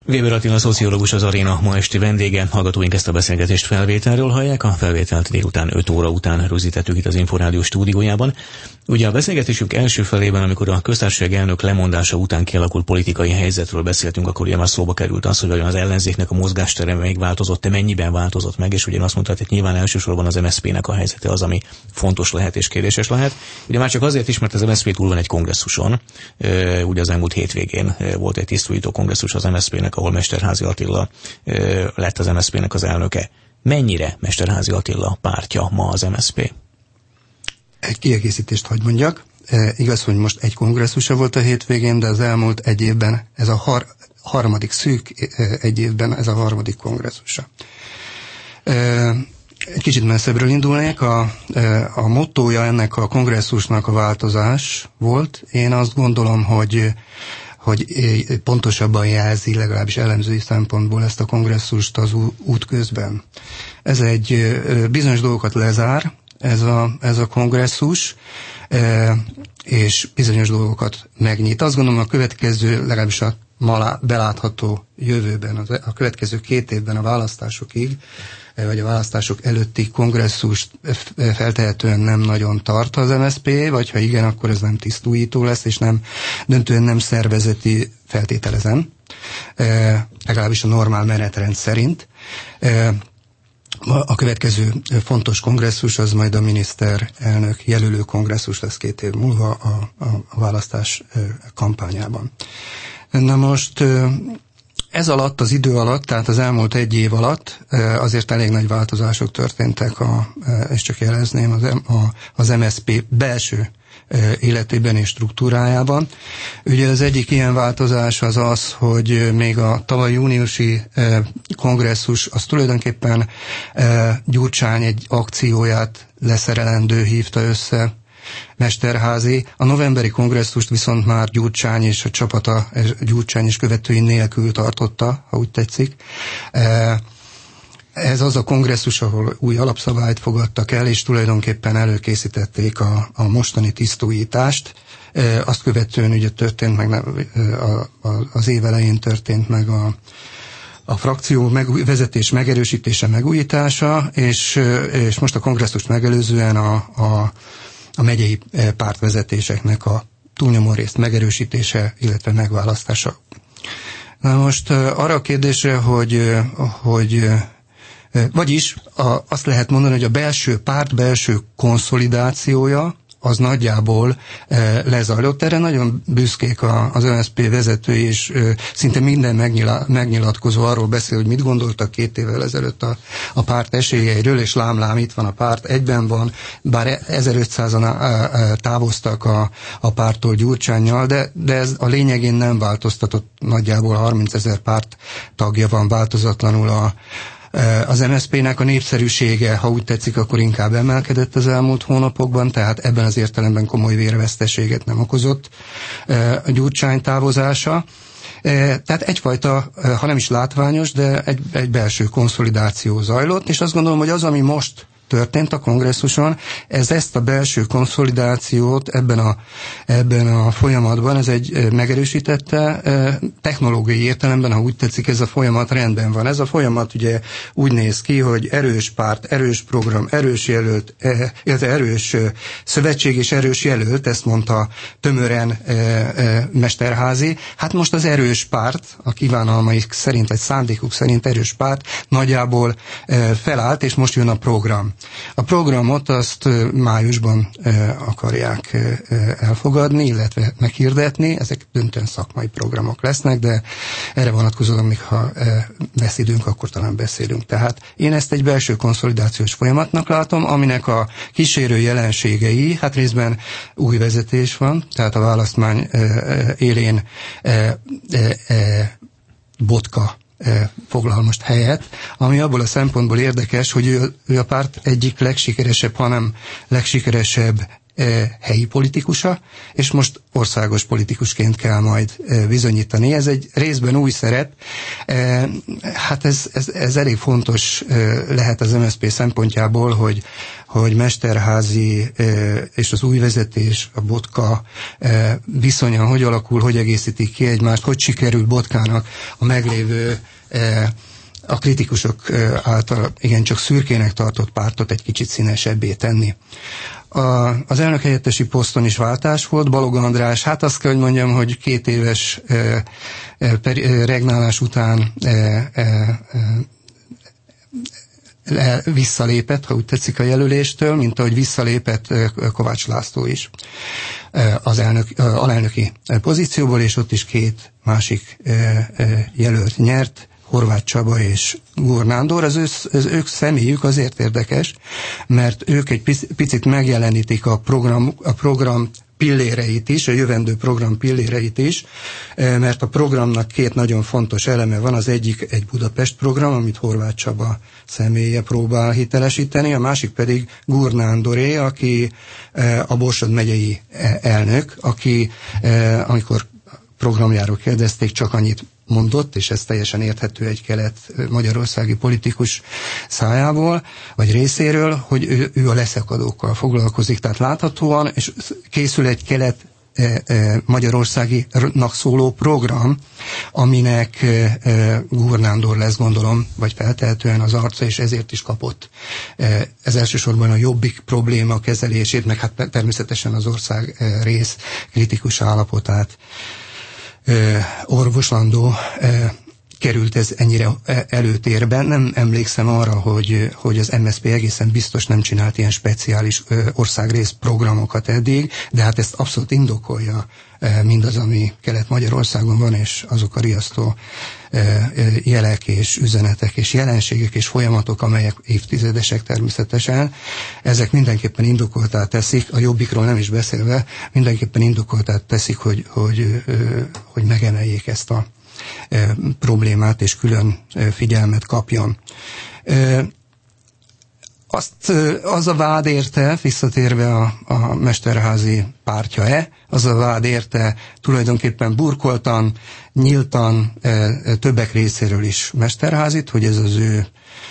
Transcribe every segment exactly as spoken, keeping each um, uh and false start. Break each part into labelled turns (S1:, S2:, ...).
S1: Weber Attila szociológus az Aréna ma esti vendége. Hallgatóink ezt a beszélgetést felvételről hallják, a felvételt délután öt óra után rögzítettük itt az Inforádió stúdiójában. Ugye a beszélgetésünk első felében, amikor a köztársaság elnök lemondása után kialakult politikai helyzetről beszéltünk, akkor ugye már szóba került az, hogy az ellenzéknek a mozgástere még változott, mennyiben változott meg, és ugye azt mondta, hogy nyilván elsősorban az em es zé pé-nek a helyzete az, ami fontos lehet és kérdéses lehet. Ugye már csak azért is, mert az em es zé pé túl van egy kongresszuson. Ugye az elmúlt hétvégén volt egy tisztújító kongresszus az em es zé pé-nek, ahol Mesterházy Attila lett az em es zé pé-nek az elnöke. Mennyire Mesterházy Attila pártja ma az em es zé pé?
S2: Egy kiegészítést hagy mondjak. E, igaz, hogy most egy kongresszusa volt a hétvégén, de az elmúlt egy évben, ez a har- harmadik szűk egy évben, ez a harmadik kongresszusa. E, egy kicsit messzebbről indulnék. A, a mottója ennek a kongresszusnak a változás volt. Én azt gondolom, hogy hogy pontosabban jelzi, legalábbis elemzői szempontból ezt a kongresszust az út közben. Ez egy bizonyos dolgokat lezár, ez a, ez a kongresszus, és bizonyos dolgokat megnyit. Azt gondolom, a következő, legalábbis a ma belátható jövőben, a következő két évben a választásokig, vagy a választások előtti kongresszust feltehetően nem nagyon tart az em es zé pé, vagy ha igen, akkor ez nem tisztújító lesz, és nem döntően nem szervezeti, feltételezem, e, legalábbis a normál menetrend szerint. E, a következő fontos kongresszus az majd a miniszterelnök jelölő kongresszus lesz két év múlva a, a, a választás kampányában. Na most ez alatt, az idő alatt, tehát az elmúlt egy év alatt azért elég nagy változások történtek, a, és csak jelezném, az, a, az em es zé pé belső életében és struktúrájában. Ugye az egyik ilyen változás az az, hogy még a tavaly júniusi kongresszus az tulajdonképpen Gyurcsány egy akcióját leszerelendő hívta össze, Mesterházy. A novemberi kongresszust viszont már Gyurcsány és a csapata, Gyurcsány és követői nélkül tartotta, ha úgy tetszik. Ez az a kongresszus, ahol új alapszabályt fogadtak el, és tulajdonképpen előkészítették a, a mostani tisztújítást. Azt követően ugye történt meg, a, a, az év elején történt meg a a frakció meg, vezetés megerősítése, megújítása, és, és most a kongresszust megelőzően a, a a megyei pártvezetéseknek a túlnyomó részt megerősítése, illetve megválasztása. Na most arra a kérdésre, hogy, hogy vagyis a, azt lehet mondani, hogy a belső párt belső konszolidációja az nagyjából e, lezajlott. Erre nagyon büszkék a, az em es zé pé vezetői, és e, szinte minden megnyila, megnyilatkozó arról beszél, hogy mit gondoltak két évvel ezelőtt a, a párt esélyeiről, és lám-lám, itt van a párt, egyben van, bár ezerötszázan távoztak a, a párttól Gyurcsánnyal, de, de ez a lényegén nem változtatott, nagyjából harmincezer párt tagja van változatlanul a Az em es zé pé-nek a népszerűsége, ha úgy tetszik, akkor inkább emelkedett az elmúlt hónapokban, tehát ebben az értelemben komoly vérveszteséget nem okozott a Gyurcsány távozása. Tehát egyfajta, ha nem is látványos, de egy, egy belső konszolidáció zajlott, és azt gondolom, hogy az, ami most történt a kongresszuson, ez ezt a belső konszolidációt ebben a, ebben a folyamatban, ez egy megerősítette, technológiai értelemben, ha úgy tetszik, ez a folyamat rendben van. Ez a folyamat ugye úgy néz ki, hogy erős párt, erős program, erős jelölt, illetve erős szövetség és erős jelölt, ezt mondta tömören Mesterházy. Hát most az erős párt, a kívánalmaik szerint, vagy szándékuk szerint erős párt nagyjából felállt, és most jön a program. A programot azt májusban akarják elfogadni, illetve meghirdetni, ezek döntően szakmai programok lesznek, de erre vonatkozóan, még ha lesz időnk, akkor talán beszélünk. Tehát én ezt egy belső konszolidációs folyamatnak látom, aminek a kísérő jelenségei, hát részben új vezetés van, tehát a választmány élén Botka foglal most helyet, ami abból a szempontból érdekes, hogy ő, ő a párt egyik legsikeresebb, hanem legsikeresebb helyi politikusa, és most országos politikusként kell majd bizonyítani. Ez egy részben új szerep. Hát ez, ez, ez elég fontos lehet az em es zé pé szempontjából, hogy, hogy Mesterházy és az új vezetés, a Botka viszonya hogy alakul, hogy egészítik ki egymást, hogy sikerül Botkának a meglévő a kritikusok által igencsak szürkének tartott pártot egy kicsit színesebbé tenni. A, az elnökhelyettesi poszton is váltás volt. Balog András, hát azt kell, hogy mondjam, hogy két éves e, e, regnálás után e, e, e, visszalépett, ha úgy tetszik, a jelöléstől, mint ahogy visszalépett Kovács László is az elnök, alelnöki pozícióból, és ott is két másik jelölt nyert, Horváth Csaba és Gór Nándor. Az, ő, az ők személyük azért érdekes, mert ők egy picit megjelenítik a program, a program pilléreit is, a jövendő program pilléreit is, mert a programnak két nagyon fontos eleme van. Az egyik egy Budapest program, amit Horváth Csaba személye próbál hitelesíteni, a másik pedig Gór Nándoré, aki a Borsod megyei elnök, aki amikor programjáról kérdezték, csak annyit mondott, és ez teljesen érthető egy kelet-magyarországi politikus szájából, vagy részéről, hogy ő, ő a leszakadókkal foglalkozik, tehát láthatóan, és készül egy kelet Magyarországinak szóló program, aminek Gór Nándor lesz, gondolom, vagy feltehetően az arca, és ezért is kapott ez elsősorban a Jobbik probléma kezelését, meg hát természetesen az ország rész kritikus állapotát orvoslandó került ez ennyire előtérben. Nem emlékszem arra, hogy, hogy az em es zé pé egészen biztos nem csinált ilyen speciális országrész programokat eddig, de hát ezt abszolút indokolja mindaz, ami Kelet-Magyarországon van, és azok a riasztó jelek és üzenetek és jelenségek és folyamatok, amelyek évtizedesek természetesen, ezek mindenképpen indokoltá teszik, a Jobbikról nem is beszélve, mindenképpen indokoltá teszik, hogy, hogy, hogy megemeljék ezt a problémát, és külön figyelmet kapjon. Azt, az a vád érte, visszatérve a, a Mesterházy pártja-e, az a vád érte tulajdonképpen burkoltan, nyíltan többek részéről is Mesterházit, hogy ez az ő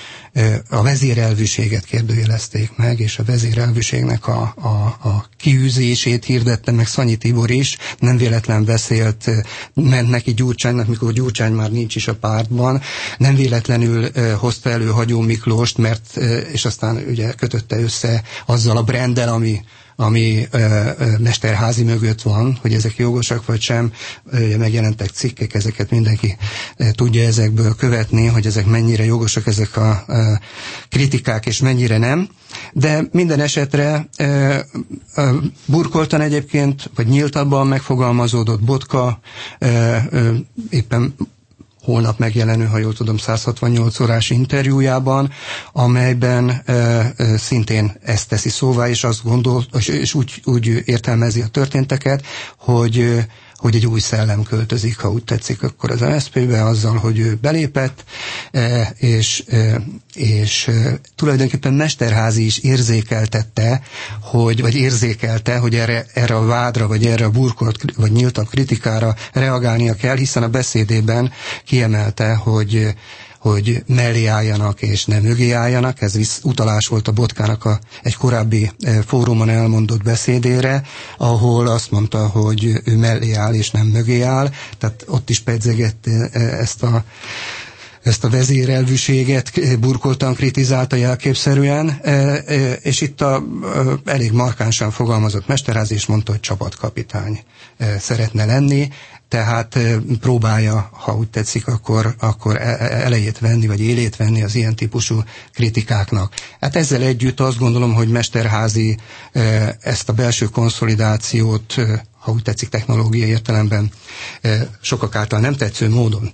S2: a vezérelvűséget kérdőjelezték meg, és a vezérelvűségnek a, a, a kiűzését hirdette meg Szanyi Tibor is, nem véletlen beszélt, ment neki Gyurcsánynak, mikor Gyurcsány már nincs is a pártban, nem véletlenül hozta elő Hagyó Miklóst, mert, és aztán ugye kötötte össze azzal a branddel, ami ami ö, ö, Mesterházy mögött van, hogy ezek jogosak vagy sem, ö, megjelentek cikkek, ezeket mindenki ö, tudja ezekből követni, hogy ezek mennyire jogosak, ezek a ö, kritikák, és mennyire nem. De minden esetre ö, ö, burkoltan egyébként, vagy nyíltabban megfogalmazódott Botka, ö, ö, éppen holnap megjelenő, ha jól tudom, száz hatvannyolc órás interjújában, amelyben e, e, szintén ezt teszi szóvá, és azt gondol, és úgy, úgy értelmezi a történteket, hogy, hogy egy új szellem költözik, ha úgy tetszik, akkor az em es zé pé-be azzal, hogy ő belépett, e, és, e, és e, tulajdonképpen Mesterházy is érzékeltette, hogy, vagy érzékelte, hogy erre, erre a vádra, vagy erre a burkolt, vagy nyíltabb kritikára reagálnia kell, hiszen a beszédében kiemelte, hogy hogy mellé álljanak és nem mögé álljanak. Ez visz, utalás volt a Botkának a, egy korábbi e, fórumon elmondott beszédére, ahol azt mondta, hogy ő mellé áll és nem mögé áll. Tehát ott is pedzegette e, ezt a ezt a vezérelvűséget, burkoltan kritizálta jelképszerűen, és itt a, elég markánsan fogalmazott Mesterházy, és mondta, hogy csapatkapitány szeretne lenni, tehát próbálja, ha úgy tetszik, akkor, akkor elejét venni, vagy élét venni az ilyen típusú kritikáknak. Hát ezzel együtt azt gondolom, hogy Mesterházy ezt a belső konszolidációt, ha úgy tetszik, technológiai értelemben sokak által nem tetsző módon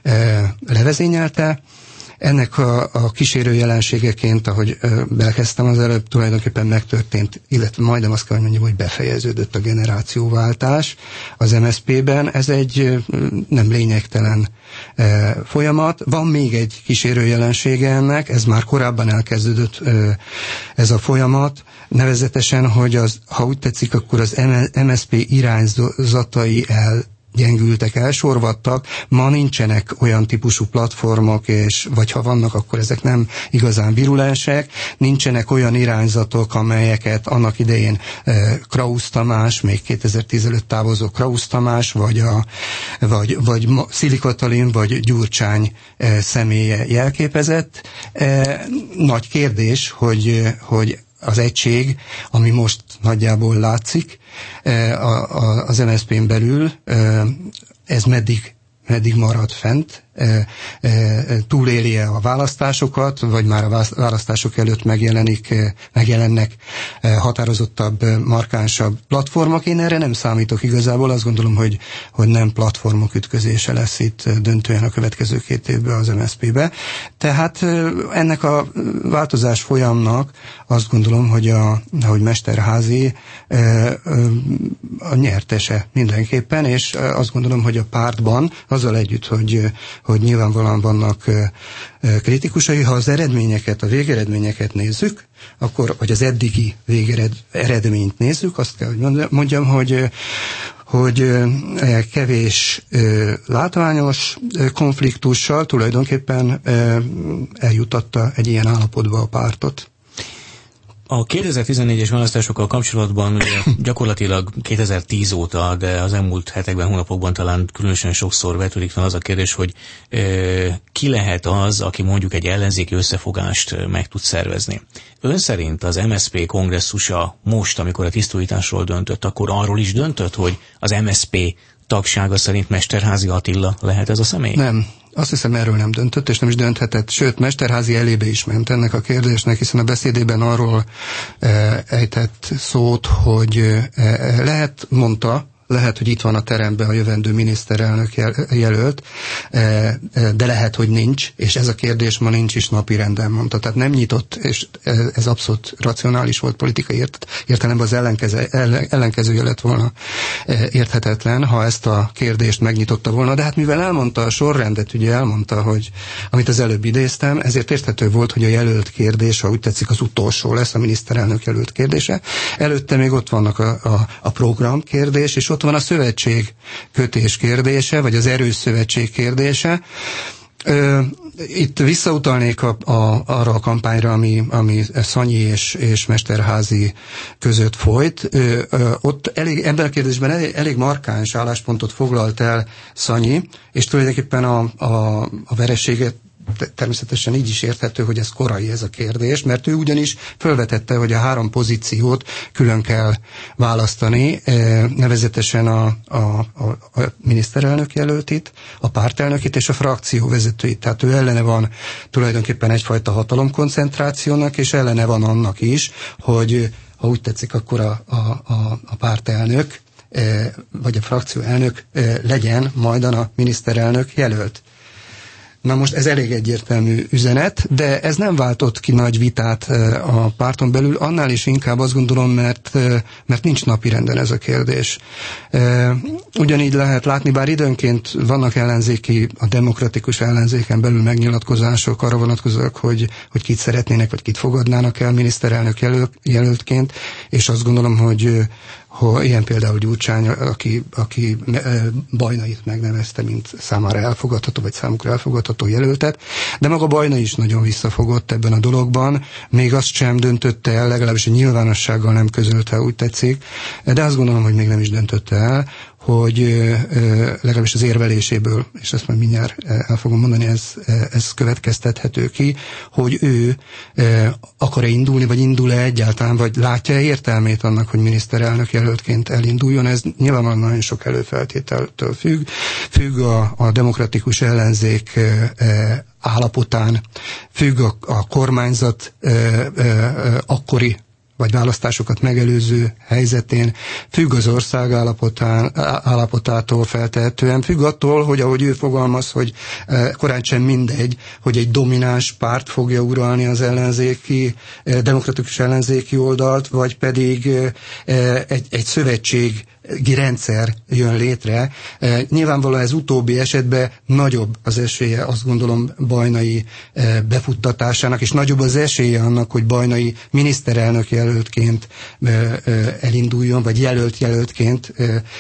S2: levezényelte. Ennek a, a kísérő jelenségeként, ahogy belekezdtem az előbb, tulajdonképpen megtörtént, illetve majdnem azt kell, hogy mondjam, hogy befejeződött a generációváltás az em es zé pé-ben. Ez egy nem lényegtelen e, folyamat. Van még egy kísérő jelensége ennek, ez már korábban elkezdődött e, ez a folyamat, Nevezetesen, hogy az, ha úgy tetszik, akkor az em es zé pé irányzatai el gyengültek, elsorvadtak, ma nincsenek olyan típusú platformok, és vagy ha vannak, akkor ezek nem igazán virulensek, nincsenek olyan irányzatok, amelyeket annak idején e, Krausz Tamás, még kétezer-tíz előtt távozó Krausz Tamás, vagy, a, vagy, vagy Szili Katalin, vagy Gyurcsány e, személye jelképezett. E, nagy kérdés, hogy, hogy az egység, ami most nagyjából látszik az em es zé pén belül, ez meddig, meddig marad fent, túléli-e a választásokat, vagy már a választások előtt megjelenik, megjelennek határozottabb, markánsabb platformok. Én erre nem számítok igazából, azt gondolom, hogy, hogy nem platformok ütközése lesz itt döntően a következő két évben az em es zé pébe. Tehát ennek a változás folyamnak azt gondolom, hogy a, ahogy Mesterházy a nyertese mindenképpen, és azt gondolom, hogy a pártban azzal együtt, hogy hogy nyilvánvalóan vannak kritikusai, ha az eredményeket, a végeredményeket nézzük, akkor, vagy az eddigi végeredményt nézzük, azt kell, hogy mondjam, hogy, hogy kevés látványos konfliktussal tulajdonképpen eljutatta egy ilyen állapotba a pártot.
S1: A kétezer-tizennégyes választásokkal kapcsolatban ugye gyakorlatilag kétezer-tíz óta, de az elmúlt hetekben, hónapokban talán különösen sokszor vetődik fel az a kérdés, hogy e, ki lehet az, aki mondjuk egy ellenzéki összefogást meg tud szervezni. Ön szerint az em es zé pé kongresszusa most, amikor a tisztújításról döntött, akkor arról is döntött, hogy az em es zé pé tagsága szerint Mesterházy Attila lehet ez a személy?
S2: Nem. Azt hiszem, erről nem döntött, és nem is dönthetett. Sőt, Mesterházy elébe is ment ennek a kérdésnek, hiszen a beszédében arról e, ejtett szót, hogy e, lehet, mondta, lehet, hogy itt van a teremben a jövendő miniszterelnök jelölt, de lehet, hogy nincs, és ez a kérdés ma nincs is napirenden, mondta. Tehát nem nyitott, és ez abszolút racionális volt politikai értelemben, az ellenkező, ellenkezője lett volna érthetetlen, ha ezt a kérdést megnyitotta volna, de hát mivel elmondta a sorrendet, ugye elmondta, hogy amit az előbb idéztem, ezért érthető volt, hogy a jelölt kérdés, ha úgy tetszik, az utolsó lesz, a miniszterelnök jelölt kérdése. Előtte még ott vannak a, a, a program kérdés, és ott van a szövetség kötés kérdése, vagy az erős szövetség kérdése. Itt visszautalnék a, a, arra a kampányra, ami, ami Szanyi és, és Mesterházy között folyt. Ö, ö, ott elég, ebben a kérdésben elég, elég markáns álláspontot foglalt el Szanyi, és tulajdonképpen a, a, a vereséget természetesen így is érthető, hogy ez korai ez a kérdés, mert ő ugyanis felvetette, hogy a három pozíciót külön kell választani, nevezetesen a, a, a, a miniszterelnök jelöltit, a pártelnökit és a frakció vezetőit. Tehát ő ellene van tulajdonképpen egyfajta hatalomkoncentrációnak, és ellene van annak is, hogy ha úgy tetszik, akkor a, a, a, a pártelnök vagy a frakció elnök legyen majd a miniszterelnök jelölt. Na most ez elég egyértelmű üzenet, de ez nem váltott ki nagy vitát a párton belül, annál is inkább azt gondolom, mert, mert nincs napirenden ez a kérdés. Ugyanígy lehet látni, bár időnként vannak ellenzéki, a demokratikus ellenzéken belül megnyilatkozások arra vonatkozóak, hogy, hogy kit szeretnének, vagy kit fogadnának el miniszterelnök jelölt, jelöltként, és azt gondolom, hogy hogy ilyen például Gyurcsány, aki, aki Bajnait megnevezte, mint számára elfogadható, vagy számukra elfogadható jelöltet, de maga Bajnai is nagyon visszafogott ebben a dologban, még azt sem döntötte el, legalábbis a nyilvánossággal nem közölte, úgy tetszik, de azt gondolom, hogy még nem is döntötte el, hogy legalábbis az érveléséből, és ezt majd mindjárt el fogom mondani, ez, ez következtethető ki, hogy ő akar-e indulni, vagy indul-e egyáltalán, vagy látja-e értelmét annak, hogy miniszterelnök jelöltként elinduljon. Ez nyilvánvalóan nagyon sok előfeltételtől függ. Függ a, a demokratikus ellenzék állapotán, függ a, a kormányzat akkori vagy választásokat megelőző helyzetén, függ az ország állapotán, állapotától feltehetően, függ attól, hogy ahogy ő fogalmaz, hogy korán sem mindegy, hogy egy domináns párt fogja uralni az ellenzéki, demokratikus ellenzéki oldalt, vagy pedig egy, egy szövetség rendszer jön létre. Nyilvánvalóan ez utóbbi esetben nagyobb az esélye, azt gondolom, Bajnai befuttatásának, és nagyobb az esélye annak, hogy Bajnai miniszterelnök jelöltként elinduljon, vagy jelölt jelöltként.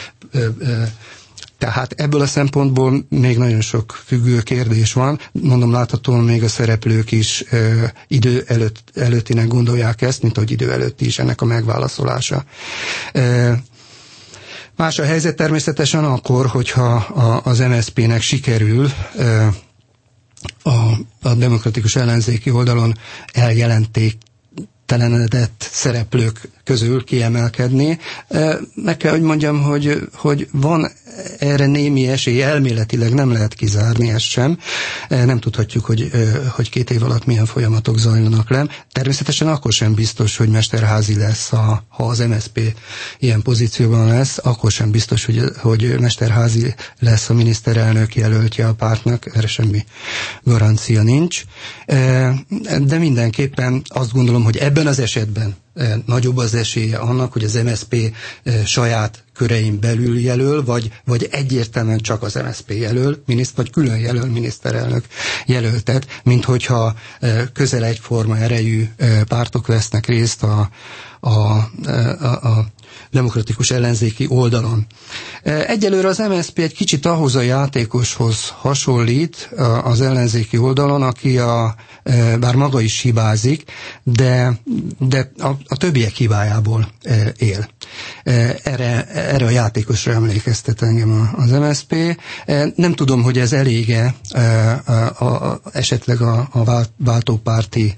S2: Tehát ebből a szempontból még nagyon sok függő kérdés van. Mondom, láthatóan még a szereplők is ö, idő előtt, előttinek gondolják ezt, mint ahogy idő előtti is ennek a megválaszolása. Ö, más a helyzet természetesen akkor, hogyha a, az em es zé pé-nek sikerül ö, a, a demokratikus ellenzéki oldalon eljelenték telenedett szereplők közül kiemelkedni. Meg kell, hogy mondjam, hogy, hogy van erre némi esély, elméletileg nem lehet kizárni ezt sem. Nem tudhatjuk, hogy, hogy két év alatt milyen folyamatok zajlanak le. Természetesen akkor sem biztos, hogy Mesterházy lesz, a, ha az em es zé pé ilyen pozícióban lesz, akkor sem biztos, hogy, hogy Mesterházy lesz a miniszterelnök jelöltje a pártnak, erre semmi garancia nincs. De mindenképpen azt gondolom, hogy ebben az esetben nagyobb az esélye annak, hogy az em es zé pé saját körein belül jelöl, vagy, vagy egyértelműen csak az em es zé pé jelöl, miniszt, vagy külön jelöl miniszterelnök jelöltet, mint hogyha közel egyforma erejű pártok vesznek részt a, a, a, a demokratikus ellenzéki oldalon. Egyelőre az em es zé pé egy kicsit ahhoz a játékoshoz hasonlít az ellenzéki oldalon, aki a, bár maga is hibázik, de, de a, a többiek hibájából él. Erre, erre a játékosra emlékeztet engem az em es zé pé. Nem tudom, hogy ez elége a, a, esetleg a, a váltópárti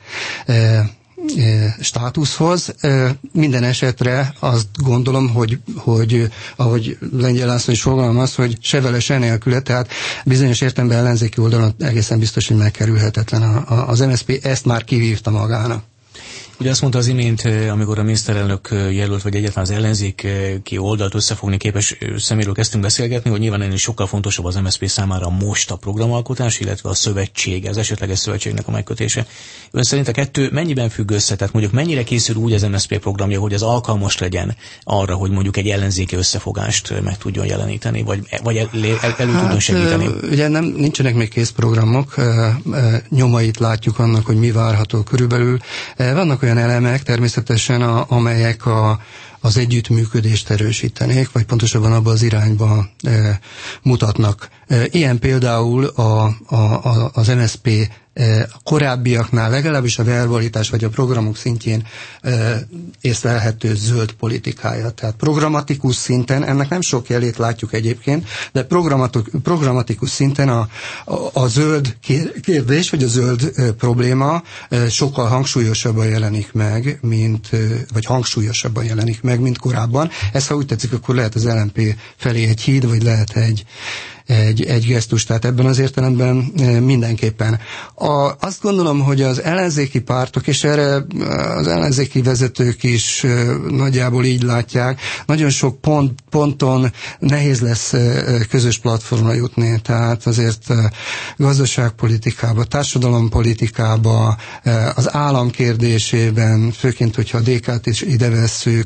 S2: státuszhoz. Minden esetre azt gondolom, hogy, hogy ahogy Lengyel László is fogalmaz, hogy se vele, se nélküle, tehát bizonyos értelemben ellenzéki oldalon egészen biztos, hogy megkerülhetetlen. Az em es zé pé ezt már kivívta magának.
S1: Ugye azt mondta az imént, amikor a miniszterelnök jelölt, vagy egyáltalán az ellenzéki oldalt összefogni képes szeméről kezdtünk beszélgetni, hogy nyilván ennél sokkal fontosabb az em es zé pé számára most a programalkotás, illetve a szövetség, az esetleges szövetségnek a megkötése. Ön szerint a kettő mennyiben függ össze? Tehát mondjuk mennyire készül úgy az em es zé pé programja, hogy az alkalmas legyen arra, hogy mondjuk egy ellenzéki összefogást meg tudjon jeleníteni, vagy, vagy el, el, elő hát, tudjon segíteni?
S2: Ugye nem, nincsenek még készprogramok, nyomait látjuk annak, hogy mi várható körülbelül. Vannak olyan elemek természetesen, a, amelyek a, az együttműködést erősítenék, vagy pontosabban abban az irányba e, mutatnak. E, ilyen például a, a, a, az em es zé pé a korábbiaknál, legalábbis a verbalitás vagy a programok szintjén e, észlelhető zöld politikája. Tehát programatikus szinten, ennek nem sok jelét látjuk egyébként, de programatikus szinten a, a, a zöld kérdés, vagy a zöld e, probléma e, sokkal hangsúlyosabban jelenik meg, mint, e, vagy hangsúlyosabban jelenik meg, mint korábban. Ez, ha úgy tetszik, akkor lehet az el em pé felé egy híd, vagy lehet egy Egy, egy gesztus, tehát ebben az értelemben mindenképpen. A, azt gondolom, hogy az ellenzéki pártok, és erre az ellenzéki vezetők is nagyjából így látják, nagyon sok pont, ponton nehéz lesz közös platformra jutni, tehát azért gazdaságpolitikába, társadalompolitikába, az állam kérdésében, főként, hogyha a dé ká-t is ide vesszük,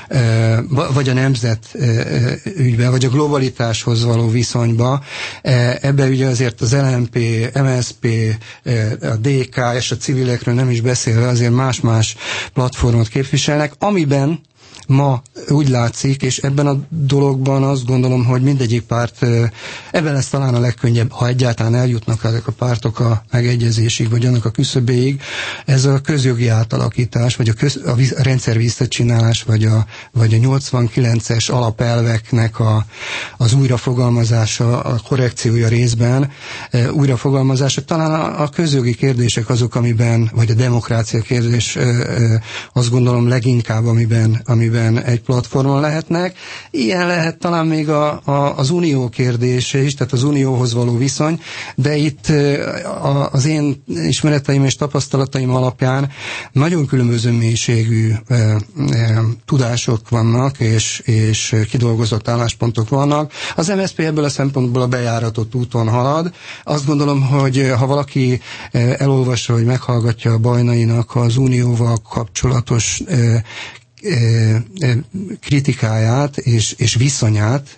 S2: vagy a nemzet ügyben, vagy a globalitáshoz való viszonyba. Ebben ugye azért az el em pé, em es zé pé, a dé ká és a civilekről nem is beszélve azért más-más platformot képviselnek, amiben ma úgy látszik, és ebben a dologban azt gondolom, hogy mindegyik párt, ebben lesz talán a legkönnyebb, ha egyáltalán eljutnak ezek a pártok a megegyezésig, vagy annak a küszöbéig, ez a közjogi átalakítás, vagy a, köz, a, víz, a rendszer visszacsinálás, vagy a, vagy a nyolcvankilences alapelveknek a, az újrafogalmazása, a korrekciója részben, újrafogalmazása, talán a, a közjogi kérdések azok, amiben, vagy a demokrácia kérdés, azt gondolom leginkább, amiben, amiben egy platformon lehetnek. Ilyen lehet talán még a, a, az unió kérdése is, tehát az unióhoz való viszony, de itt a, az én ismereteim és tapasztalataim alapján nagyon különböző mélységű e, e, tudások vannak, és, és kidolgozott álláspontok vannak. Az em es zé pé ebből a szempontból a bejáratott úton halad. Azt gondolom, hogy ha valaki elolvassa, vagy meghallgatja a Bajnainak az unióval kapcsolatos e, kritikáját és, és viszonyát,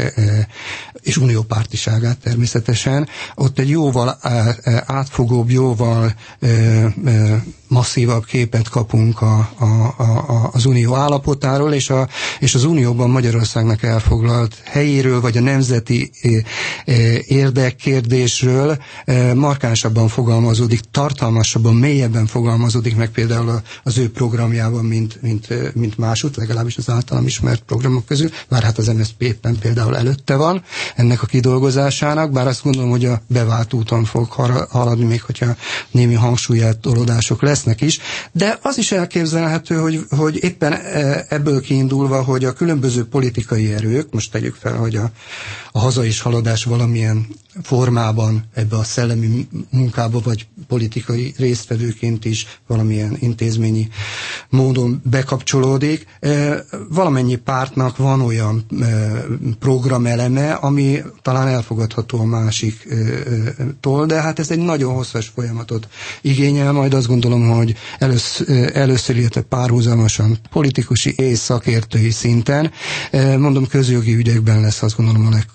S2: és uniópártiságát természetesen, ott egy jóval átfogóbb, jóval masszívabb képet kapunk a, a, a, az unió állapotáról, és, a, és az unióban Magyarországnak elfoglalt helyéről, vagy a nemzeti érdekkérdésről markánsabban fogalmazódik, tartalmasabban, mélyebben fogalmazódik meg például az ő programjában, mint, mint, mint másút, legalábbis az általam ismert programok közül, bár hát az em es zé pé éppen például előtte van ennek a kidolgozásának, bár azt gondolom, hogy a bevált úton fog haladni, még hogyha némi hangsúlyeltolódások lesznek is, de az is elképzelhető, hogy, hogy éppen ebből kiindulva, hogy a különböző politikai erők, most tegyük fel, hogy a, a haza is haladás valamilyen formában ebbe a szellemi munkába, vagy politikai résztvevőként is valamilyen intézményi módon bekapcsolódik. Valamennyi pártnak van olyan programeleme, ami talán elfogadható a másiktól, de hát ez egy nagyon hosszas folyamatot igényel, majd azt gondolom, hogy először, először illetve párhuzamosan politikusi és szakértői szinten. Mondom, közjogi ügyekben lesz azt gondolom a leg,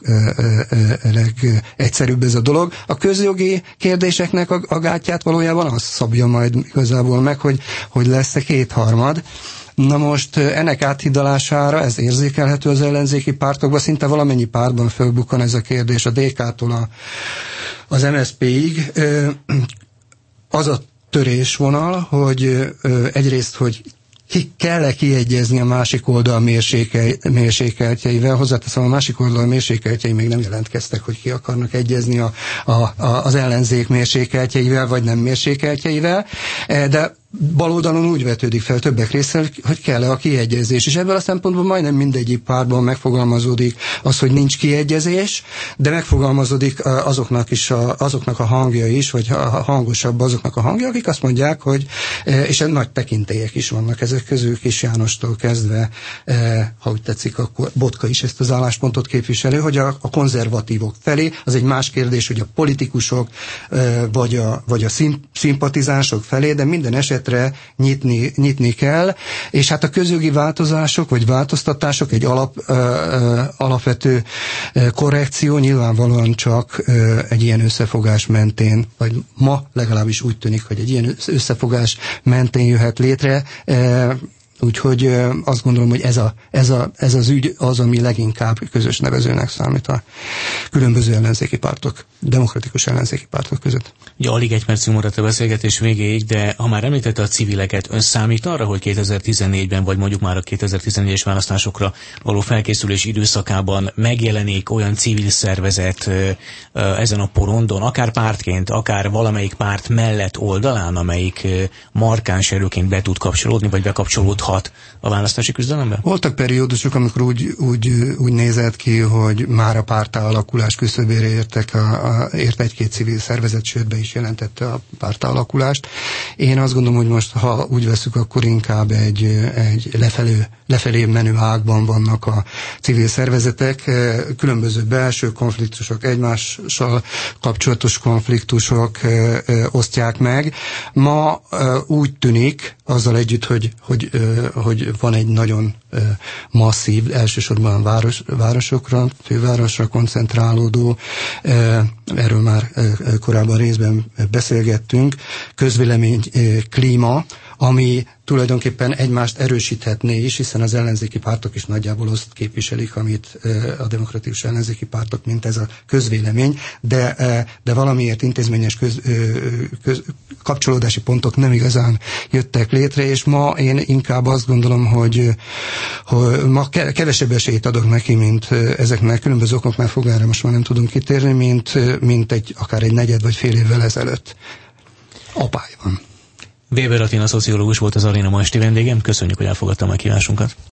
S2: leg egyszerűbb ez a dolog. A közjogi kérdéseknek a, a gátját valójában az szabja majd igazából meg, hogy, hogy lesz-e kétharmad. Na most ennek áthidalására, ez érzékelhető az ellenzéki pártokban, szinte valamennyi pártban fölbukkan ez a kérdés, a dé ká-tól a, az em es zé pé-ig. Az a törésvonal, hogy egyrészt, hogy ki kell-e kiegyezni a másik oldal mérsékel, mérsékeltjeivel. Hozzáteszem, a másik oldal mérsékeltjei még nem jelentkeztek, hogy ki akarnak egyezni a, a, a, az ellenzék mérsékeltjeivel, vagy nem mérsékeltjeivel, de baloldalon úgy vetődik fel többek részéről, hogy kell-e a kiegyezés. És ebből a szempontból majdnem mindegyik pártban megfogalmazódik az, hogy nincs kiegyezés, de megfogalmazódik azoknak is a, azoknak a hangja is, vagy hangosabb azoknak a hangja, akik azt mondják, hogy, és nagy tekintélyek is vannak ezek közül, Kis Jánostól kezdve, ha úgy tetszik, akkor Botka is ezt az álláspontot képviselő, hogy a, a konzervatívok felé, az egy más kérdés, hogy a politikusok, vagy a, vagy a szimpatizánsok felé, de minden eset Nyitni, nyitni kell, és hát a közjogi változások, vagy változtatások egy alap, ö, ö, alapvető ö, korrekció nyilvánvalóan csak ö, egy ilyen összefogás mentén, vagy ma legalábbis úgy tűnik, hogy egy ilyen összefogás mentén jöhet létre. Ö, Úgyhogy ö, azt gondolom, hogy ez, a, ez, a, ez az ügy az, ami leginkább közös nevezőnek számít a különböző ellenzéki pártok, demokratikus ellenzéki pártok között.
S1: Ja, alig egy percünk maradt a beszélgetés végéig, de ha már említette a civileket, ön számít arra, hogy kétezer-tizennégyben, vagy mondjuk már a kétezer-tizennégyes választásokra való felkészülés időszakában megjelenik olyan civil szervezet ö, ö, ezen a porondon, akár pártként, akár valamelyik párt mellett oldalán, amelyik ö, markáns erőként be tud kapcsolódni, vagy bekapcsolódhat a választási küzdelembe?
S2: Voltak periódusok, amikor úgy, úgy, úgy nézett ki, hogy már a pártalakulás küszöbére értek a, a, ért egy-két civil szervezet, sőt be is jelentette a pártalakulást. Én azt gondolom, hogy most, ha úgy veszük, akkor inkább egy, egy lefelé, lefelé menő ágban vannak a civil szervezetek, különböző belső konfliktusok, egymással kapcsolatos konfliktusok osztják meg. Ma úgy tűnik, azzal együtt, hogy, hogy, hogy van egy nagyon masszív, elsősorban város, városokra, fővárosra koncentrálódó, erről már korábban részben beszélgettünk, közvélemény klíma, ami tulajdonképpen egymást erősíthetné is, hiszen az ellenzéki pártok is nagyjából azt képviselik, amit a demokratikus ellenzéki pártok, mint ez a közvélemény, de, de valamiért intézményes köz, köz, kapcsolódási pontok nem igazán jöttek létre, és ma én inkább azt gondolom, hogy, hogy ma kevesebb esélyt adok neki, mint ezeknek különböző okoknál fog, erre most már nem tudunk kitérni, mint, mint egy, akár egy negyed vagy fél évvel ezelőtt. Apály van.
S1: Weber Attila szociológus volt az Aréna ma esti vendégem. Köszönjük, hogy elfogadta a meghívásunkat.